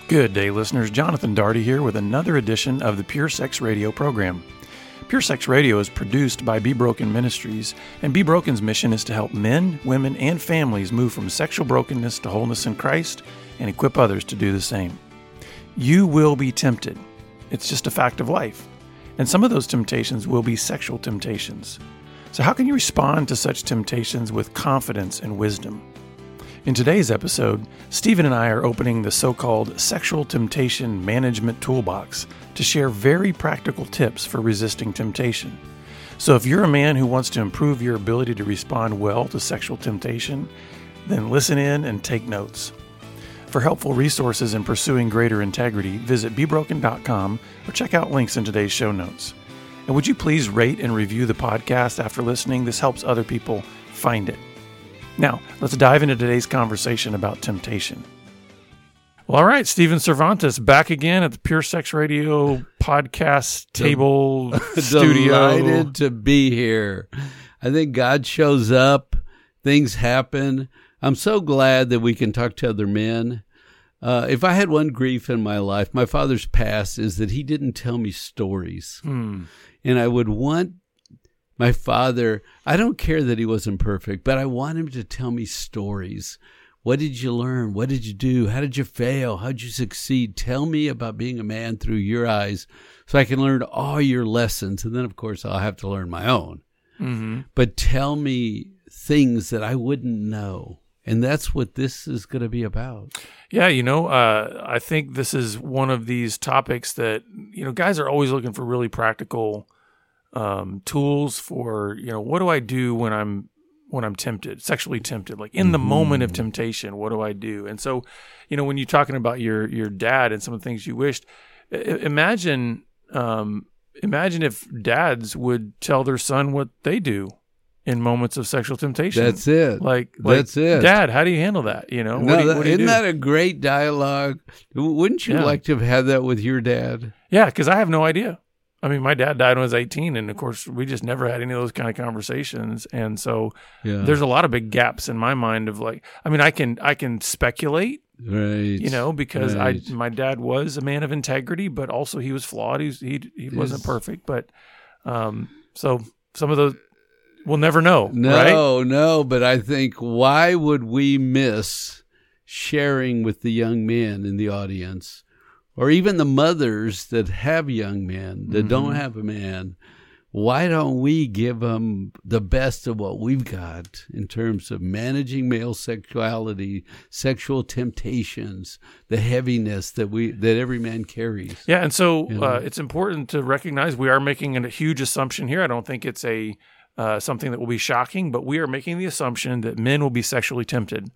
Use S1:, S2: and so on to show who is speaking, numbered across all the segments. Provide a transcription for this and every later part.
S1: Good day, listeners. Jonathan Daugherty here with another edition of the Pure Sex Radio program. Pure Sex Radio is produced by Be Broken Ministries, and Be Broken's mission is to help men, women, and families move from sexual brokenness to wholeness in Christ and equip others to do the same. You will be tempted. It's just a fact of life. And some of those temptations will be sexual temptations. So how can you respond to such temptations with confidence and wisdom? In today's episode, Stephen and I are opening the so-called Sexual Temptation Management Toolbox to share very practical tips for resisting temptation. So if you're a man who wants to improve your ability to respond well to sexual temptation, then listen in and take notes. For helpful resources in pursuing greater integrity, visit BeBroken.com or check out links in today's show notes. And would you please rate and review the podcast after listening? This helps other people find it. Now, let's dive into today's conversation about temptation. Well, all right, Stephen Cervantes back again at the Pure Sex Radio podcast table studio.
S2: Delighted to be here. I think God shows up. Things happen. I'm so glad that we can talk to other men. If I had one grief in my life, my father's past, is that he didn't tell me stories. And I would want my father, I don't care that he wasn't perfect, but I want him to tell me stories. What did you learn? What did you do? How did you fail? How did you succeed? Tell me about being a man through your eyes so I can learn all your lessons. And then, of course, I'll have to learn my own. Mm-hmm. But tell me things that I wouldn't know. And that's what this is going to be about.
S1: Yeah, I think this is one of these topics that, guys are always looking for really practical tools for, what do I do when I'm tempted, sexually tempted, like in the moment of temptation, what do I do? And so, when you're talking about your dad and some of the things you wished, imagine if dads would tell their son what they do in moments of sexual temptation.
S2: That's it.
S1: That's
S2: it.
S1: Dad, how do you handle that?
S2: Isn't that a great dialogue? Wouldn't you like to have had that with your dad?
S1: Yeah, because I have no idea. I mean, my dad died when I was 18, and of course, we just never had any of those kind of conversations. And so there's a lot of big gaps in my mind of I can speculate,
S2: right?
S1: Because my dad was a man of integrity, but also he was flawed. He wasn't perfect, but so some of those we'll never know.
S2: No, but I think why would we miss sharing with the young men in the audience? Or even the mothers that have young men that don't have a man, why don't we give them the best of what we've got in terms of managing male sexuality, sexual temptations, the heaviness that every man carries?
S1: Yeah, and so it's important to recognize we are making a huge assumption here. I don't think it's something that will be shocking, but we are making the assumption that men will be sexually tempted.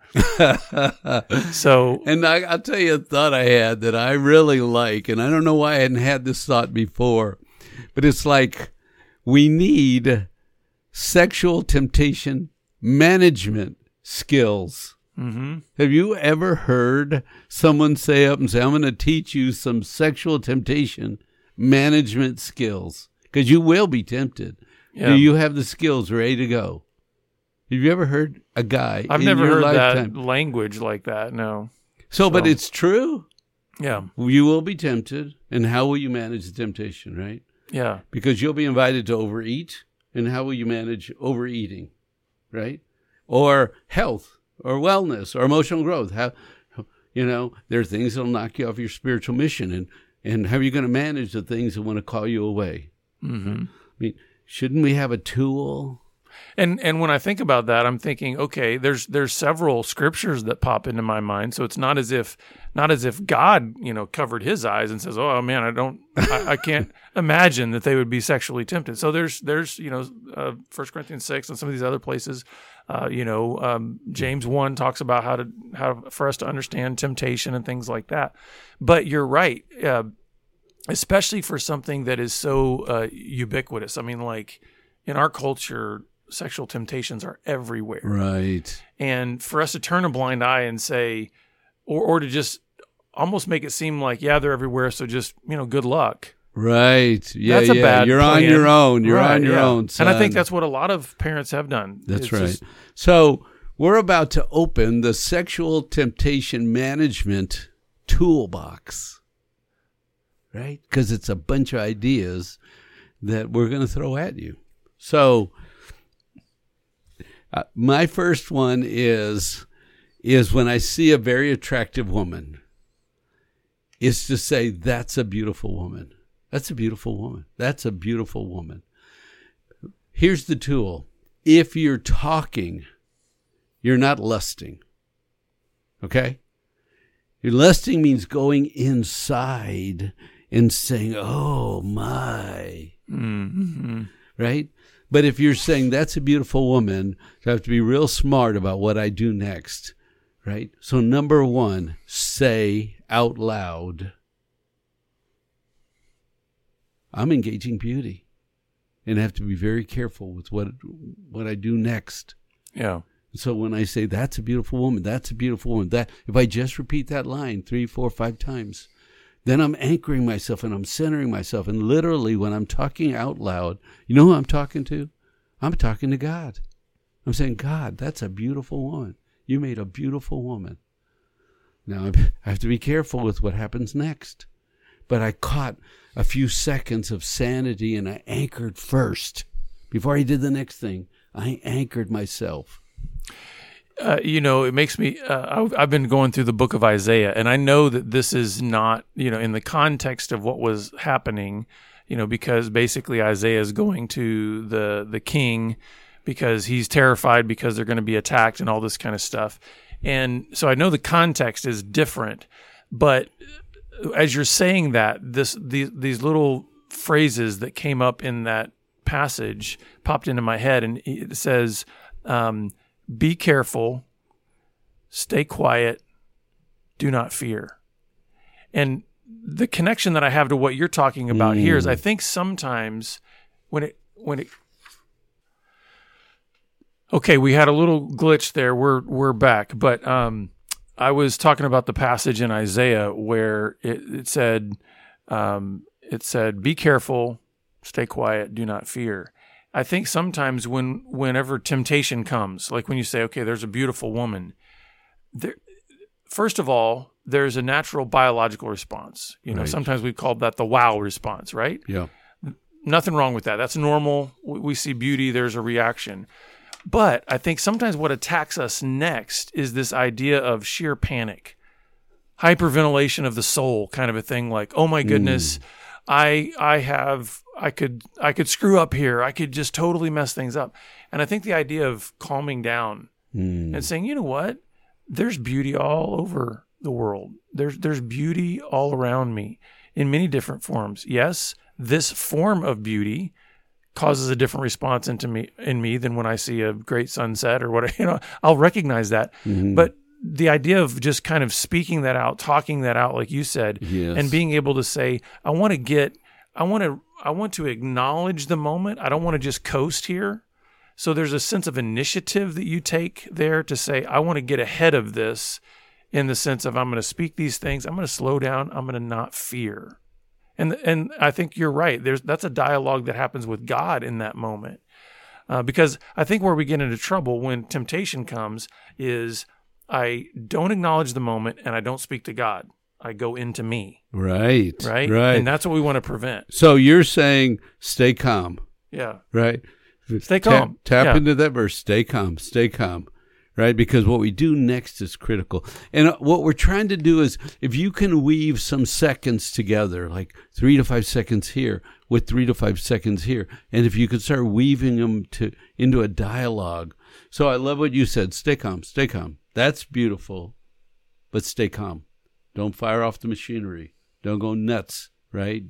S2: And I'll tell you a thought I had that I really like, and I don't know why I hadn't had this thought before, but it's like we need sexual temptation management skills. Mm-hmm. Have you ever heard someone say up and say, I'm going to teach you some sexual temptation management skills? Because you will be tempted. Yeah. Do you have the skills ready to go? Have you ever heard a guy
S1: I've never heard that language like that, no.
S2: So, but it's true.
S1: Yeah.
S2: You will be tempted, and how will you manage the temptation, right?
S1: Yeah.
S2: Because you'll be invited to overeat, and how will you manage overeating, right? Or health, or wellness, or emotional growth. How, there are things that will knock you off your spiritual mission, and how are you going to manage the things that want to call you away? Mm-hmm. I mean, shouldn't we have a tool?
S1: And when I think about that, I'm thinking, okay, there's several scriptures that pop into my mind. So it's not as if God, covered his eyes and says, "Oh man, I can't imagine that they would be sexually tempted." So there's 1 Corinthians 6 and some of these other places, James 1 talks about how for us to understand temptation and things like that. But you're right. Especially for something that is so ubiquitous. I mean, like in our culture, sexual temptations are everywhere.
S2: Right.
S1: And for us to turn a blind eye and say, or to just almost make it seem like, yeah, they're everywhere, so just, good luck.
S2: Right. Yeah,
S1: that's a bad
S2: You're
S1: plan.
S2: on your own. You're on your own, son.
S1: And I think that's what a lot of parents have done.
S2: That's right. So we're about to open the sexual temptation management toolbox, right? Because it's a bunch of ideas that we're going to throw at you. So my first one is when I see a very attractive woman, is to say, that's a beautiful woman. That's a beautiful woman. That's a beautiful woman. Here's the tool. If you're talking, you're not lusting. Okay? Your lusting means going inside and saying, oh my.
S1: Mm-hmm.
S2: Right? But if you're saying that's a beautiful woman, so I have to be real smart about what I do next. Right? So number one, say out loud, I'm engaging beauty. And I have to be very careful with what I do next.
S1: Yeah.
S2: So when I say, that's a beautiful woman, that's a beautiful woman, that if I just repeat that line 3, 4, 5 times, then I'm anchoring myself and I'm centering myself. And literally when I'm talking out loud, you know who I'm talking to? I'm talking to God. I'm saying, God, that's a beautiful woman. You made a beautiful woman. Now I have to be careful with what happens next. But I caught a few seconds of sanity and I anchored first. Before I did the next thing, I anchored myself.
S1: It makes me, I've been going through the book of Isaiah, and I know that this is not, in the context of what was happening, because basically Isaiah is going to the king because he's terrified because they're going to be attacked and all this kind of stuff. And so I know the context is different, but as you're saying that, these little phrases that came up in that passage popped into my head, and it says, be careful, stay quiet, do not fear. And the connection that I have to what you're talking about here is I think sometimes okay, we had a little glitch there. We're back, but I was talking about the passage in Isaiah where it said, be careful, stay quiet, do not fear. I think sometimes whenever temptation comes, like when you say, okay, there's a beautiful woman, first of all, there's a natural biological response.
S2: Right.
S1: Sometimes we call that the wow response, right?
S2: Yeah.
S1: Nothing wrong with that. That's normal. We see beauty, there's a reaction. But I think sometimes what attacks us next is this idea of sheer panic, hyperventilation of the soul kind of a thing, like, oh my goodness, I could screw up here. I could just totally mess things up. And I think the idea of calming down and saying, you know what? There's beauty all over the world. There's beauty all around me in many different forms. Yes, this form of beauty causes a different response in me than when I see a great sunset or whatever. I'll recognize that. Mm-hmm. But the idea of just kind of speaking that out, talking that out, like you said,
S2: yes,
S1: and being able to say, I want to acknowledge the moment. I don't want to just coast here. So there's a sense of initiative that you take there to say, I want to get ahead of this in the sense of I'm going to speak these things. I'm going to slow down. I'm going to not fear. And I think you're right. That's a dialogue that happens with God in that moment. Because I think where we get into trouble when temptation comes is I don't acknowledge the moment and I don't speak to God. I go into me.
S2: Right.
S1: And that's what we want to prevent.
S2: So you're saying stay calm.
S1: Yeah.
S2: Right?
S1: Stay calm.
S2: Tap into that verse. Stay calm. Right? Because what we do next is critical. And what we're trying to do is, if you can weave some seconds together, like 3 to 5 seconds here with 3 to 5 seconds here, and if you could start weaving them into a dialogue. So I love what you said. Stay calm. That's beautiful, but stay calm. Don't fire off the machinery. Don't go nuts, right?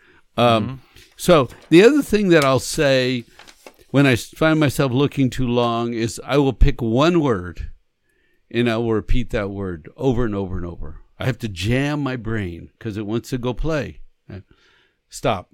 S2: So the other thing that I'll say when I find myself looking too long is I will pick one word and I will repeat that word over and over and over. I have to jam my brain because it wants to go play. Stop.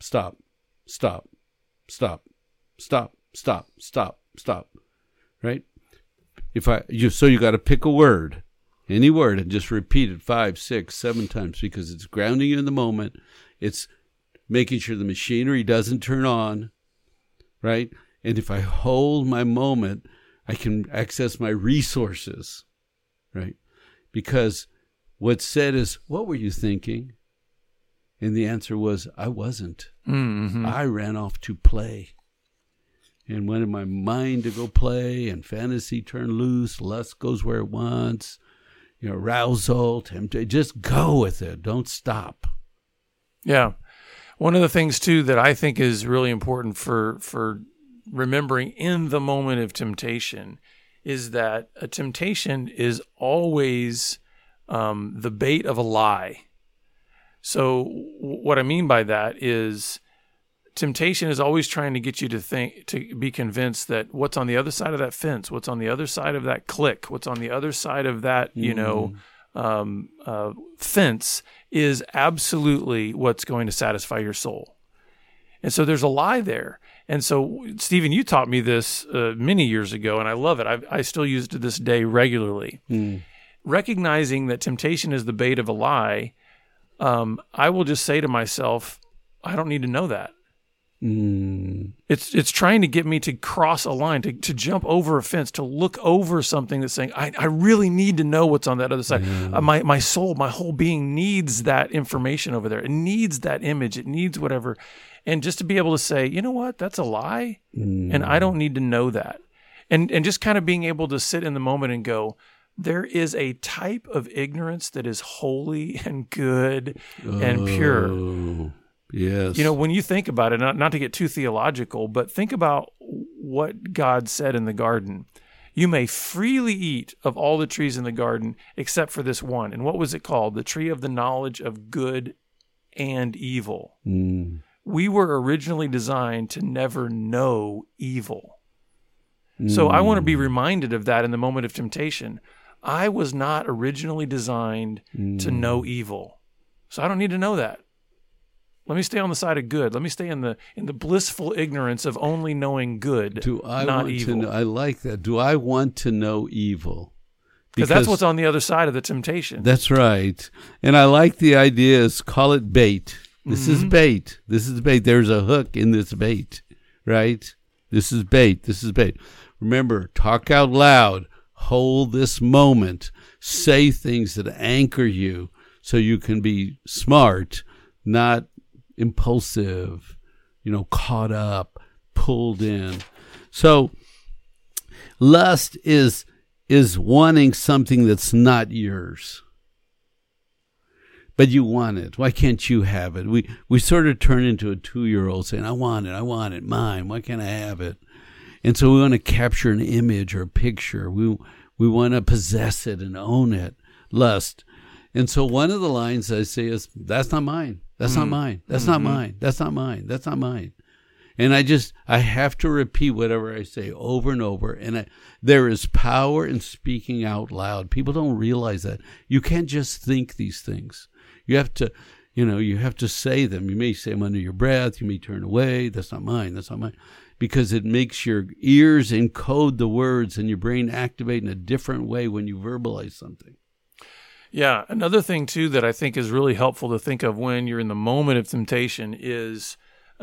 S2: Right? So you got to pick a word, any word, and just repeat it 5, 6, 7 times because it's grounding you in the moment. It's making sure the machinery doesn't turn on. Right? And if I hold my moment, I can access my resources, right? Because What's said is, what were you thinking? And the answer was, I wasn't.
S1: Mm-hmm.
S2: I ran off to play. And wanted my mind to go play, and fantasy turned loose, lust goes where it wants, arousal, temptation. Just go with it. Don't stop.
S1: Yeah. One of the things, too, that I think is really important for remembering in the moment of temptation is that a temptation is always the bait of a lie. So what I mean by that is temptation is always trying to get you to be convinced that what's on the other side of that fence, what's on the other side of that clique, what's on the other side of that, fence is absolutely what's going to satisfy your soul. And so there's a lie there. And so, Stephen, you taught me this many years ago, and I love it. I still use it to this day regularly. Recognizing that temptation is the bait of a lie, I will just say to myself, I don't need to know that. It's trying to get me to cross a line, to jump over a fence, to look over something that's saying, I really need to know what's on that other side. My soul, my whole being needs that information over there. It needs that image. It needs whatever. And just to be able to say, you know what, that's a lie, and I don't need to know that. And just kind of being able to sit in the moment and go, there is a type of ignorance that is holy and good and pure.
S2: Yes.
S1: When you think about it, not to get too theological, but think about what God said in the garden. You may freely eat of all the trees in the garden except for this one. And what was it called? The tree of the knowledge of good and evil. We were originally designed to never know evil. So I want to be reminded of that in the moment of temptation. I was not originally designed to know evil. So I don't need to know that. Let me stay on the side of good. Let me stay in the blissful ignorance of only knowing good, not evil.
S2: I like that. Do I want to know evil?
S1: Because that's what's on the other side of the temptation.
S2: That's right. And I like the idea is call it bait. This is bait. This is bait. There's a hook in this bait, right? This is bait. This is bait. Remember, talk out loud. Hold this moment. Say things that anchor you so you can be smart, not impulsive, caught up, pulled in. So lust is wanting something that's not yours. But you want it. Why can't you have it? We sort of turn into a 2-year-old saying, I want it, mine. Why can't I have it? And so we want to capture an image or a picture. We want to possess it and own it. Lust. And so one of the lines I say is, that's not mine. That's not mine. That's not mine. That's not mine. That's not mine. And I have to repeat whatever I say over and over. And there is power in speaking out loud. People don't realize that. You can't just think these things. You have to, you have to say them. You may say them under your breath. You may turn away. That's not mine. That's not mine. Because it makes your ears encode the words and your brain activate in a different way when you verbalize something.
S1: Yeah. Another thing, too, that I think is really helpful to think of when you're in the moment of temptation is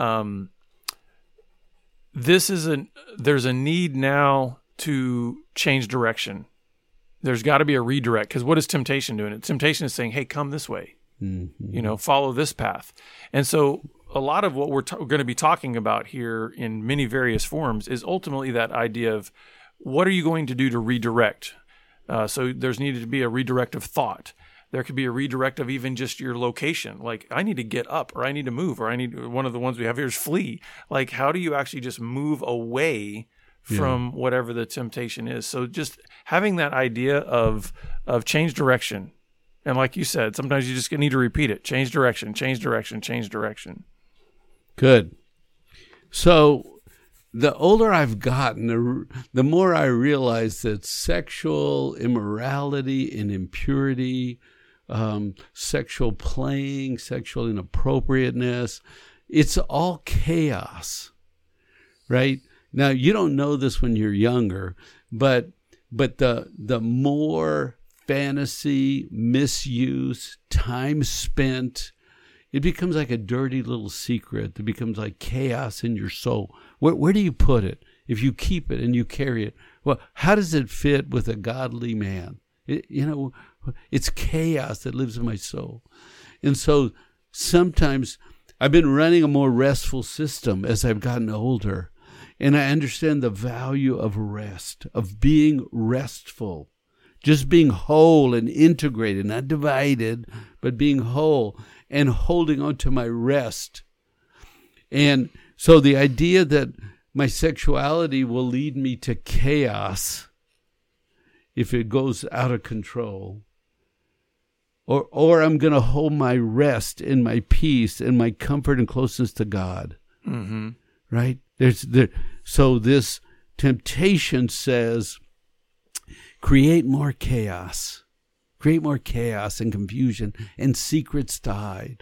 S1: there's a need now to change direction. There's got to be a redirect, because what is temptation doing? Temptation is saying, hey, come this way, follow this path. And so a lot of what we're going to be talking about here in many various forms is ultimately that idea of what are you going to do to redirect? So there's needed to be a redirect of thought. There could be a redirect of even just your location. Like, I need to get up, or I need to move, or one of the ones we have here is flee. Like, how do you actually just move away from whatever the temptation is? So just having that idea of change direction. And like you said, sometimes you just need to repeat it. Change direction, change direction, change direction.
S2: Good. So the older I've gotten, the more I realize that sexual immorality and impurity, sexual playing, sexual inappropriateness, it's all chaos, right? Now, you don't know this when you're younger, but the more fantasy, misuse, time spent, it becomes like a dirty little secret. It becomes like chaos in your soul. Where do you put it? If you keep it and you carry it, well, how does it fit with a godly man? It's chaos that lives in my soul. And so sometimes I've been running a more restful system as I've gotten older. And I understand the value of rest, of being restful, just being whole and integrated, not divided, but being whole and holding on to my rest. And so the idea that my sexuality will lead me to chaos if it goes out of control, or I'm going to hold my rest and my peace and my comfort and closeness to God, right? So this temptation says, create more chaos and confusion and secrets to hide,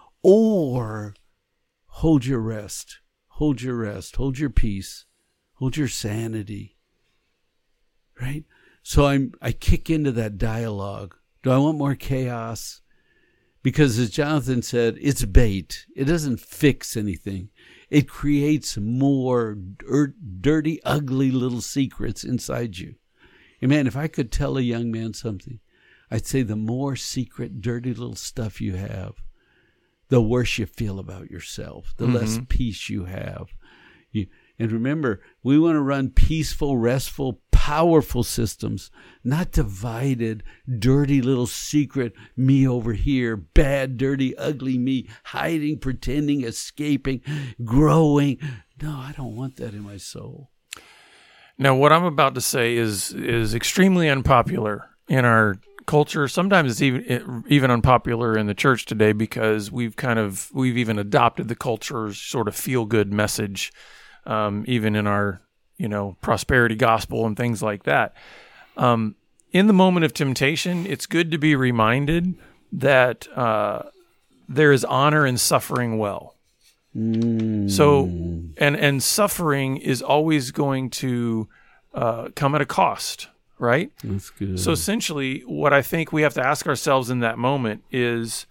S2: or hold your rest, hold your peace, hold your sanity, right? So I kick into that dialogue. Do I want more chaos? Because as Jonathan said, it's bait. It doesn't fix anything. It creates more dirty, ugly little secrets inside you. And man, if I could tell a young man something, I'd say the more secret, dirty little stuff you have, the worse you feel about yourself, the less peace you have. And remember, we want to run peaceful, restful, powerful systems, not divided, dirty little secret me over here, bad, dirty, ugly me, hiding, pretending, escaping, growing. No, I don't want that in my soul.
S1: Now, what I'm about to say is extremely unpopular in our culture. Sometimes it's even unpopular in the church today because we've even adopted the culture's sort of feel-good message, even in our prosperity gospel and things like that. In the moment of temptation, it's good to be reminded that there is honor in suffering well. So, and suffering is always going to come at a cost, right?
S2: That's good.
S1: So essentially, what I think we have to ask ourselves in that moment is,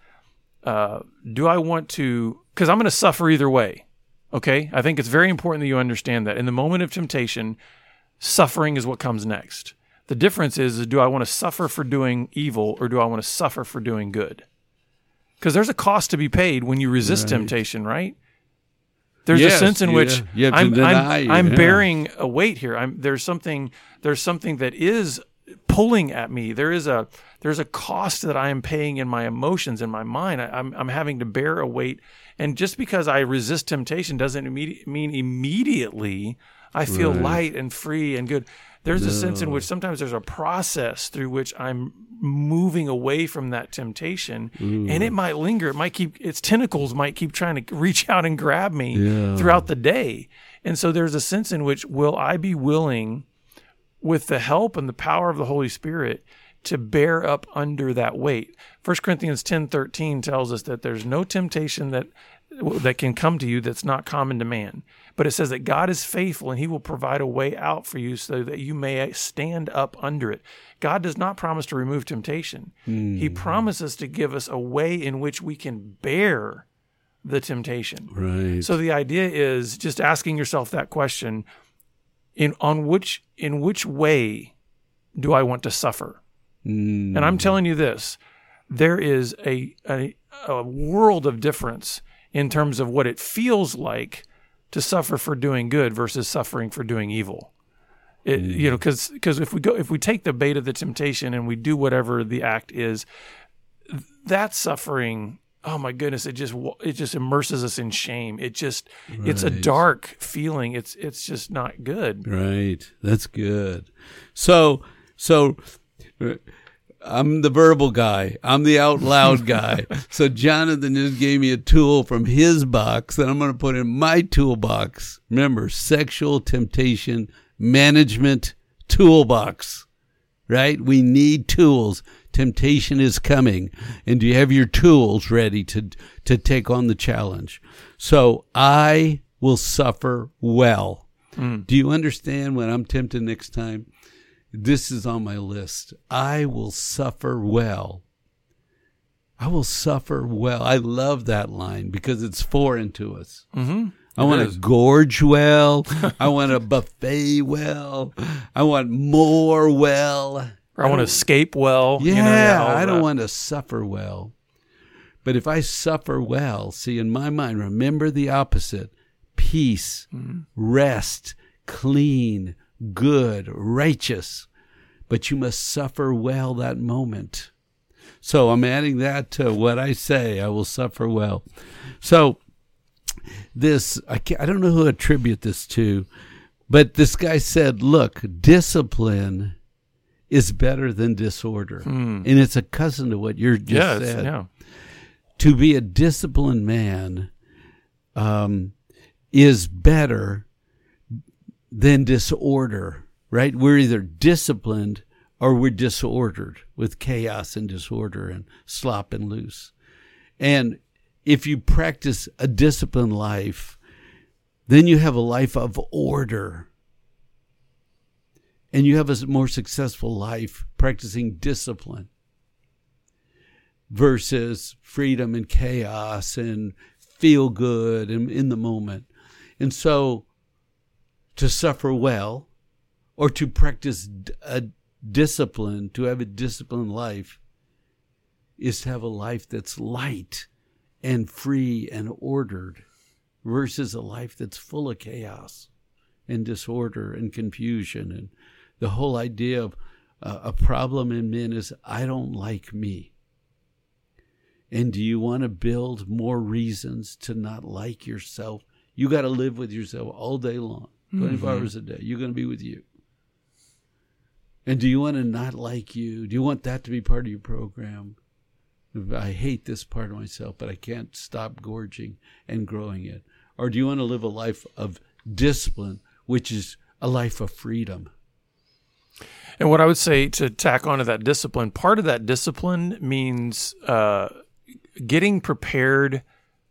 S1: do I want to, because I'm going to suffer either way, okay? I think it's very important that you understand that. In the moment of temptation, suffering is what comes next. The difference is do I want to suffer for doing evil or do I want to suffer for doing good? Because there's a cost to be paid when you resist temptation, right? There's a sense in which I'm bearing a weight here. There's something that is pulling at me. There's a cost that I am paying in my emotions, in my mind. I'm having to bear a weight. And just because I resist temptation doesn't mean immediately I feel light and free and good. There's a sense in which sometimes there's a process through which I'm moving away from that temptation, and it might linger. It might its tentacles might keep trying to reach out and grab me throughout the day. And so there's a sense in which will I be willing, with the help and the power of the Holy Spirit, to bear up under that weight. 1 Corinthians 10:13 tells us that there's no temptation that can come to you that's not common to man. But it says that God is faithful and he will provide a way out for you so that you may stand up under it. God does not promise to remove temptation. He promises to give us a way in which we can bear the temptation.
S2: Right.
S1: So the idea is just asking yourself that question, in which way do I want to suffer? And I'm telling you this, there is a world of difference in terms of what it feels like to suffer for doing good versus suffering for doing evil. Because if we take the bait of the temptation and we do whatever the act is, that suffering, oh my goodness, it just immerses us in shame. It's a dark feeling. It's just not good.
S2: Right. That's good. So I'm the verbal guy. I'm the out loud guy. So Jonathan just gave me a tool from his box that I'm going to put in my toolbox. Remember, sexual temptation management toolbox, right? We need tools. Temptation is coming. And do you have your tools ready to take on the challenge? So I will suffer well. Do you understand when I'm tempted next time? This is on my list. I will suffer well. I will suffer well. I love that line because it's foreign to us. I want to gorge well. I want to buffet well. I want more well.
S1: Or I want to escape well.
S2: Yeah, I don't want to suffer well. But if I suffer well, see, in my mind, remember the opposite. Peace, rest, clean, good, righteous. But you must suffer well that moment. So I'm adding that to what I say. I will suffer well. So this, I don't know who to attribute this to, but this guy said, look, discipline is better than disorder. And it's a cousin to what you just said.
S1: Yeah.
S2: To be a disciplined man is better than disorder, right? We're either disciplined or we're disordered with chaos and disorder and slop and loose. And if you practice a disciplined life, then you have a life of order. And you have a more successful life practicing discipline versus freedom and chaos and feel good and in the moment. And so to suffer well or to practice a discipline, to have a disciplined life, is to have a life that's light and free and ordered versus a life that's full of chaos and disorder and confusion. And the whole idea of a problem in men is, I don't like me. And do you want to build more reasons to not like yourself? You got to live with yourself all day long, 24 hours a day. You're going to be with you. And do you want to not like you? Do you want that to be part of your program? I hate this part of myself, but I can't stop gorging and growing it. Or do you want to live a life of discipline, which is a life of freedom?
S1: And what I would say to tack onto that discipline, part of that discipline means getting prepared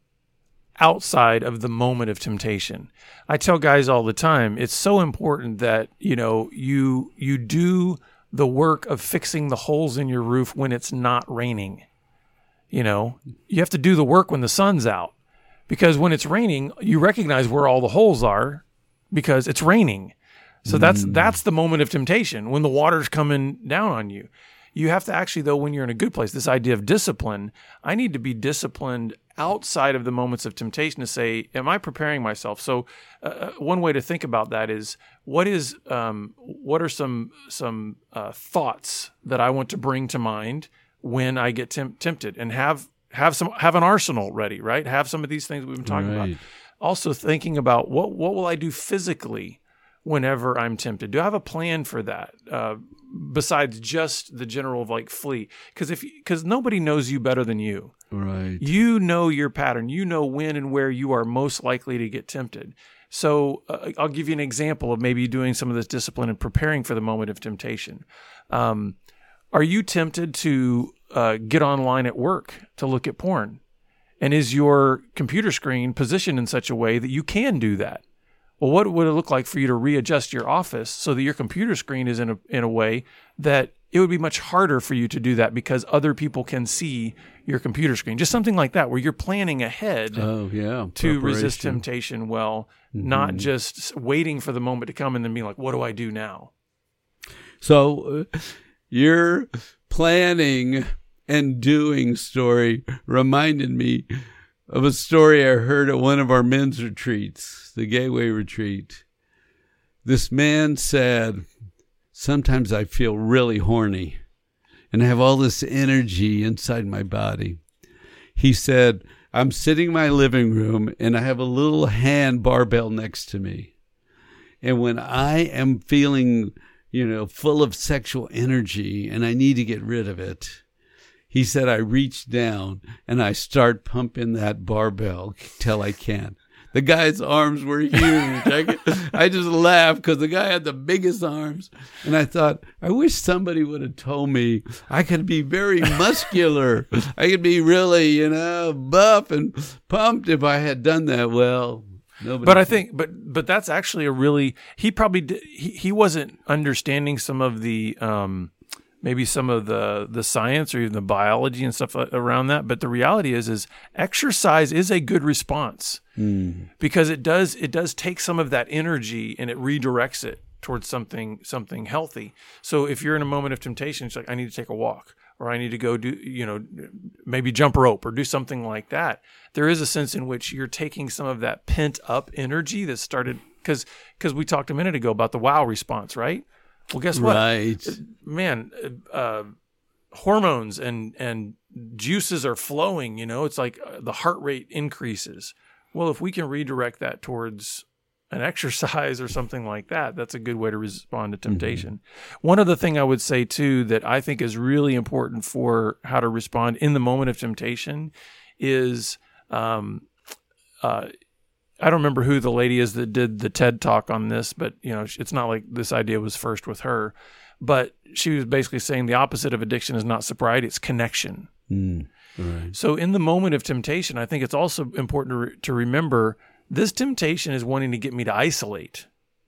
S1: outside of the moment of temptation. I tell guys all the time, it's so important that, you do the work of fixing the holes in your roof when it's not raining. You have to do the work when the sun's out, because when it's raining, you recognize where all the holes are because it's raining. So that's the moment of temptation, when the water's coming down on you. You have to actually, though, when you're in a good place, this idea of discipline, I need to be disciplined outside of the moments of temptation to say, am I preparing myself? So one way to think about that is, what are some thoughts that I want to bring to mind when I get tempted, and have an arsenal ready, right? Have some of these things we've been talking about. Also thinking about what will I do physically whenever I'm tempted? Do I have a plan for that? Besides just the general flee, because nobody knows you better than you.
S2: Right.
S1: You know your pattern. You know when and where you are most likely to get tempted. So I'll give you an example of maybe doing some of this discipline and preparing for the moment of temptation. Are you tempted to get online at work to look at porn? And is your computer screen positioned in such a way that you can do that? Well, what would it look like for you to readjust your office so that your computer screen is in a way that it would be much harder for you to do that because other people can see your computer screen? Just something like that, where you're planning ahead to resist temptation well, not just waiting for the moment to come and then being like, what do I do now?
S2: So your planning and doing story reminded me of a story I heard at one of our men's retreats, the Gateway Retreat. This man said, sometimes I feel really horny and I have all this energy inside my body. He said, I'm sitting in my living room and I have a little hand barbell next to me. And when I am feeling, full of sexual energy and I need to get rid of it, he said, I reach down and I start pumping that barbell till I can. The guy's arms were huge. I just laughed because the guy had the biggest arms. And I thought, I wish somebody would have told me I could be very muscular. I could be really, buff and pumped if I had done that. Well, nobody.
S1: But I think, but that's actually he probably did, he wasn't understanding some of the, maybe some of the science or even the biology and stuff around that. But the reality is exercise is a good response because it does take some of that energy and it redirects it towards something healthy. So if you're in a moment of temptation, it's like, I need to take a walk, or I need to go do, maybe jump rope or do something like that. There is a sense in which you're taking some of that pent up energy that started, because we talked a minute ago about the wow response, right? Well, guess what?
S2: Right.
S1: Man, hormones and juices are flowing, it's like the heart rate increases. Well, if we can redirect that towards an exercise or something like that, that's a good way to respond to temptation. Mm-hmm. One other thing I would say too that I think is really important for how to respond in the moment of temptation is, I don't remember who the lady is that did the TED Talk on this, but it's not like this idea was first with her, but she was basically saying the opposite of addiction is not sobriety, it's connection. Right. So in the moment of temptation, I think it's also important to remember this temptation is wanting to get me to isolate.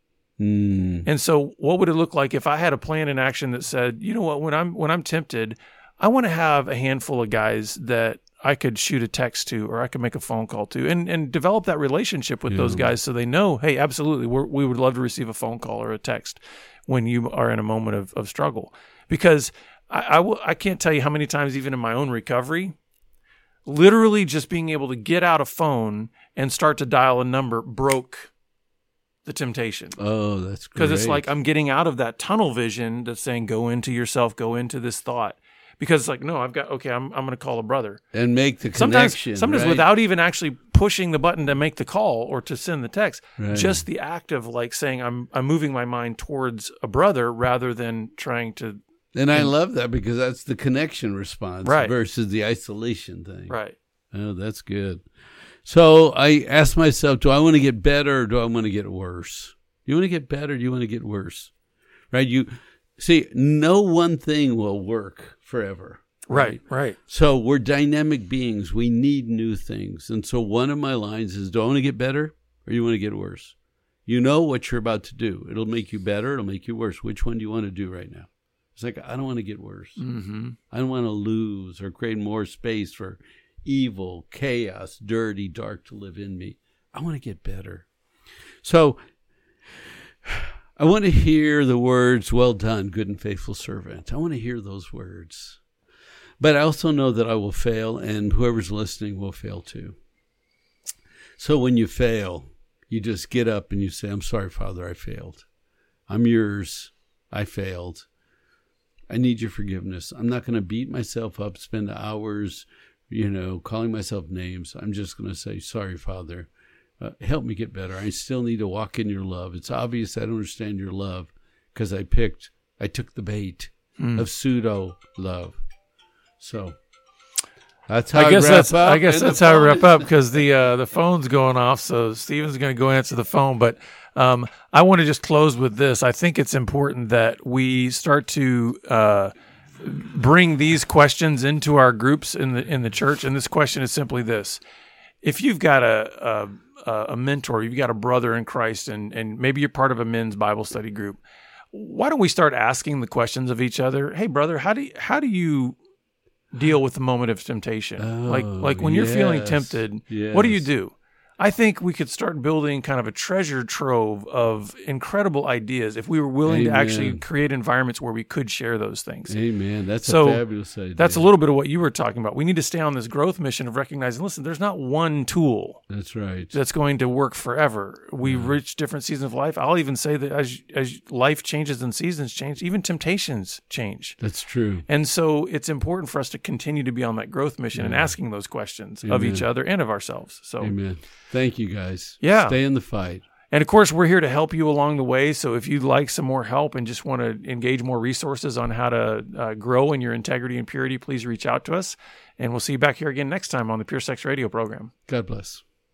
S1: And so what would it look like if I had a plan in action that said, you know what, when I'm tempted, I want to have a handful of guys that I could shoot a text to, or I could make a phone call to, and develop that relationship with those guys so they know, hey, absolutely, we would love to receive a phone call or a text when you are in a moment of struggle. Because I can't tell you how many times, even in my own recovery, literally just being able to get out a phone and start to dial a number broke the temptation.
S2: Oh, that's great.
S1: Because it's like I'm getting out of that tunnel vision that's saying, go into yourself, go into this thought. Because it's like, no, I'm going to call a brother.
S2: And make the connection.
S1: Sometimes
S2: right?
S1: without even actually pushing the button to make the call or to send the text.
S2: Right.
S1: Just the act of like saying I'm moving my mind towards a brother rather than trying to.
S2: And I love that because that's the connection response versus the isolation thing.
S1: Right.
S2: Oh, that's good. So I asked myself, do I want to get better or do I want to get worse? Do you want to get better or do you want to get worse? Right? You see, no one thing will work forever.
S1: Right.
S2: So we're dynamic beings. We need new things. And so one of my lines is, do I want to get better or do you want to get worse? You know what you're about to do. It'll make you better. It'll make you worse. Which one do you want to do right now? It's like, I don't want to get worse. Mm-hmm. I don't want to lose or create more space for evil, chaos, dirty, dark to live in me. I want to get better. So I want to hear the words, well done, good and faithful servant. I want to hear those words. But I also know that I will fail, and whoever's listening will fail too. So when you fail, you just get up and you say, I'm sorry, Father, I failed. I'm yours. I failed. I need your forgiveness. I'm not going to beat myself up, spend hours, calling myself names. I'm just going to say, sorry, Father, help me get better. I still need to walk in your love. It's obvious I don't understand your love because I took the bait of pseudo love. So that's how I wrap up.
S1: I guess that's how I wrap up because the phone's going off. So Stephen's going to go answer the phone, but I want to just close with this. I think it's important that we start to bring these questions into our groups in the church. And this question is simply this: if you've got a mentor, you've got a brother in Christ, and maybe you're part of a men's Bible study group, why don't we start asking the questions of each other? Hey, brother, how do you deal with the moment of temptation? Like when you're feeling tempted, what do you do? I think we could start building kind of a treasure trove of incredible ideas if we were willing to actually create environments where we could share those things.
S2: Amen. That's a fabulous idea.
S1: That's a little bit of what you were talking about. We need to stay on this growth mission of recognizing, listen, there's not one tool
S2: that's right
S1: that's going to work forever. We reach different seasons of life. I'll even say that as life changes and seasons change, even temptations change.
S2: That's true.
S1: And so it's important for us to continue to be on that growth mission and asking those questions of each other and of ourselves. So,
S2: amen. Thank you, guys.
S1: Yeah.
S2: Stay in the fight.
S1: And, of course, we're here to help you along the way. So if you'd like some more help and just want to engage more resources on how to grow in your integrity and purity, please reach out to us. And we'll see you back here again next time on the Pure Sex Radio program.
S2: God bless.